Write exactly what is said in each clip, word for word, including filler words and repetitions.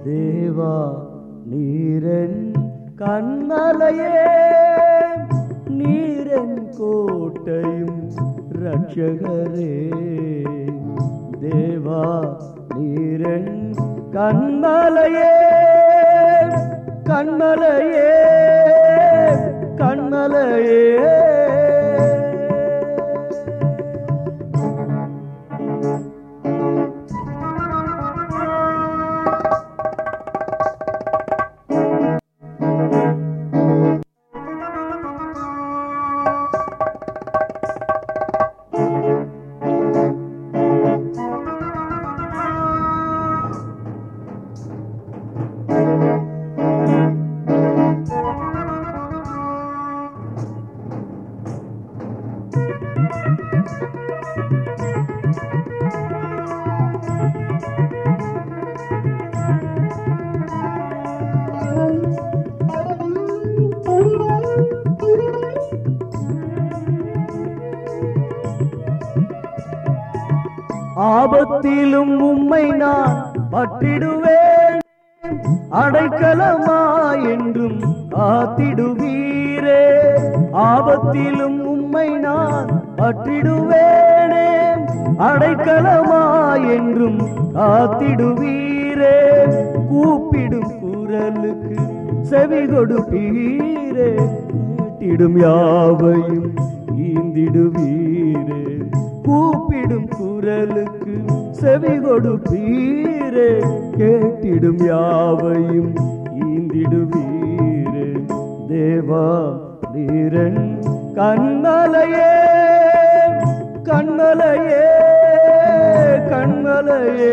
தேவா நீரன் கண்மலையே, நீரன் கோட்டையும் ரட்சகரே. தேவா நீரன் கண்மலையே, கண்மலையே, கண்மலையே. ஆபத்திலும் உம்மை நான் பற்றிடுவேன், அடைக்கலமாய் என்றும் காத்திடுவீரே. ஆபத்திலும் உம்மை நான் பற்றிடுவேனே, அடைக்கலமாய் என்றும் காத்திடுவீரே. கூப்பிடும் குரலுக்கு செவி கொடுப்பீரே, கேட்டிடும் யாவையும் ஈந்திடுவீரே. கூப்பிடும் குரலுக்கு செவி கொடுப்பீரே, கேட்டிடும் யாவையும் ஈந்திடுவீரே. தேவா நீரன் கண்மலையே, கண்மலையே, கண்மலையே.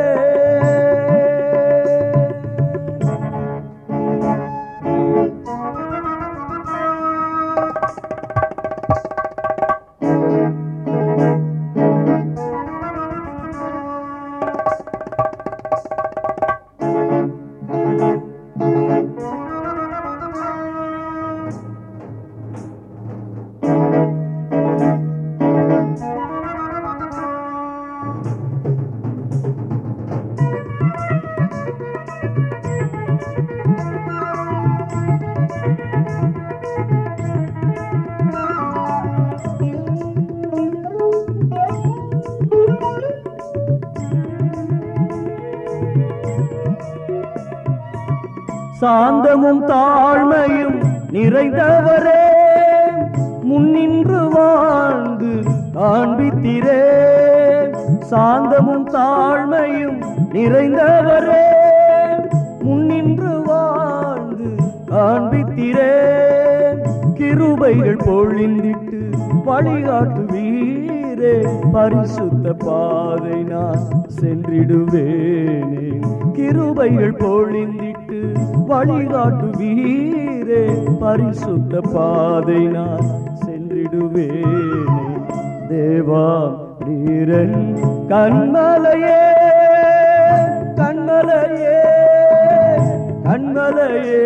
சாந்தமும் தாழ்மையும் நிறைந்தவரே, முன்னின்று வாழ்ந்து காண்பித்திரே. சாந்தமும் தாழ்மையும் நிறைந்தவரே, முன்னின்று வாழ்ந்து காண்பித்திரே. கிருபைகள் பொழிந்திட்டு வழிகாட்டுவீரே, பரிசுத்த பாதை நான் சென்றிடுவேனே. கிருபைகள் பொழிந்திட்டு வழிகாட்டுவீரே, பரிசுத்த பாதை நான் சென்றிடுவேனே. தேவா நீரன் கண்மலையே, கண்மலையே, கண்மலையே.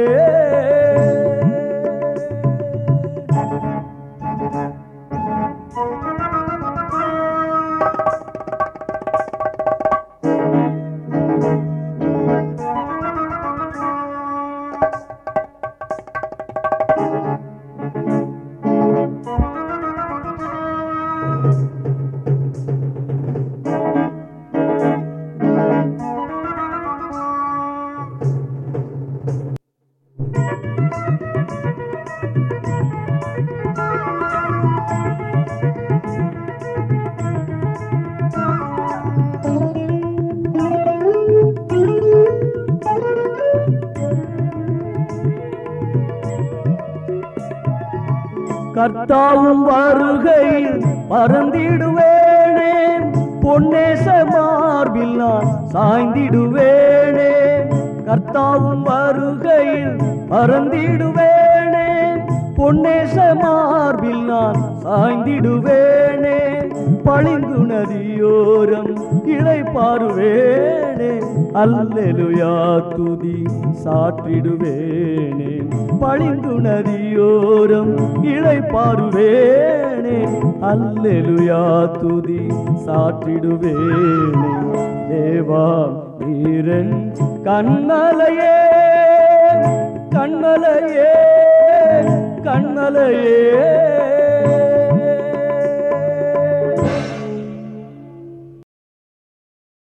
கர்த்தாவும் வருகையில் பறந்திடுவேனே, பொன்னேச மார்பில் நான் சாய்ந்திடுவேனே. கர்த்தாவும் வருகையில் பறந்திடுவேனே, பொன்னேச மார்பில் நான் சாய்ந்திடுவேனே. பளிங்கு நதியோரம் இளைப்பாறுவேனே, அல்லேலூயா துதி சாற்றிடுவேனே. பளிங்கு நதியோரம் இளை பாருவேனே அல்லேலூயா துதி சாற்றிடுவேனே தேவா நீரன் கண்மலையே கண்மலையே கண்மலையே